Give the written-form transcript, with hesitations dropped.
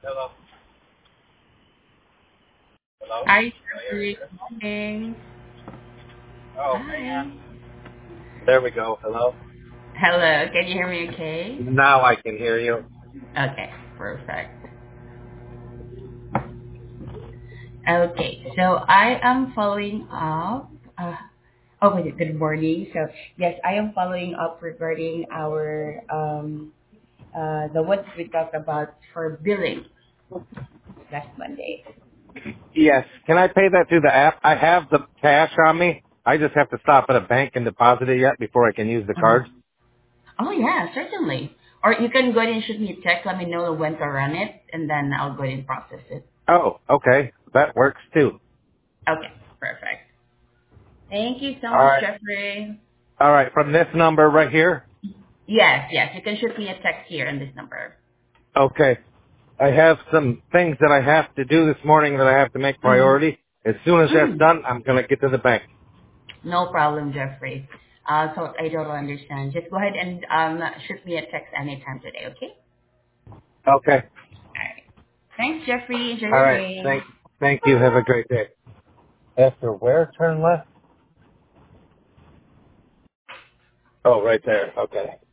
Hello. Hello. Hi, Can I hear you? Jeffrey. Good morning. Oh, hang on. Hi. There we go. Hello. Hello. Can you hear me okay? Now I can hear you. Okay, perfect. Okay, so I am following up. Wait, good morning. So, yes, I am following up regarding our, the what we talked about for billing last Monday. Yes. Can I pay that through the app? I have the cash on me. I just have to stop at a bank and deposit it yet before I can use the Mhm. card. Oh, yeah, certainly. Or you can go ahead and shoot me a text. Let me know when to run it, and then I'll go ahead and process it. Oh, okay. That works too. Okay, perfect. Thank you so All much, right. Jeffrey. All right. From this number right here. Yes, yes. You can shoot me a text here on this number. Okay. I have some things that I have to do this morning that I have to make Mm-hmm. priority. As soon as that's Mm. done, I'm going to get to the bank. No problem, Jeffrey. So I totally understand. Just go ahead and shoot me a text anytime today, okay? Okay. All right. Thanks, Jeffrey. Enjoy All your right. day. Thank you. Have a great day. After where? Turn left? Oh, right there. Okay.